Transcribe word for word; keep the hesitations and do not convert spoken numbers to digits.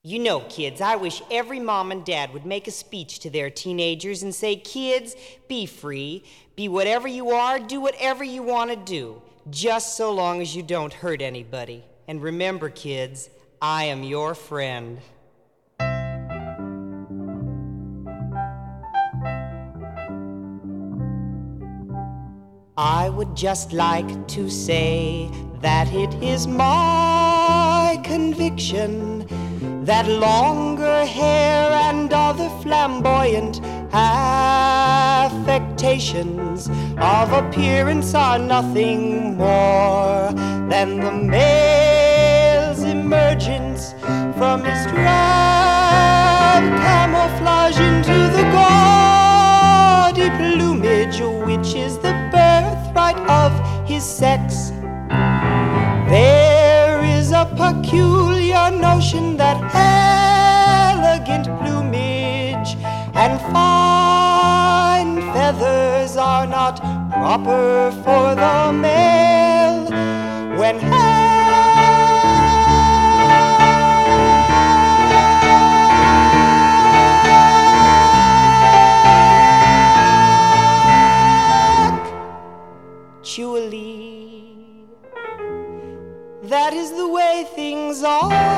You know, kids, I wish every mom and dad would make a speech to their teenagers and say, kids, be free, be whatever you are, do whatever you want to do, just so long as you don't hurt anybody. And remember, kids, I am your friend. I would just like to say that it is my conviction that longer hair and other flamboyant affectations of appearance are nothing more than the male's emergence from his drab camouflage into the gaudy plumage which is the birthright of his sex. There is a peculiar notion that elegant plumage and fine feathers are not proper for the male when actually that is the way things are.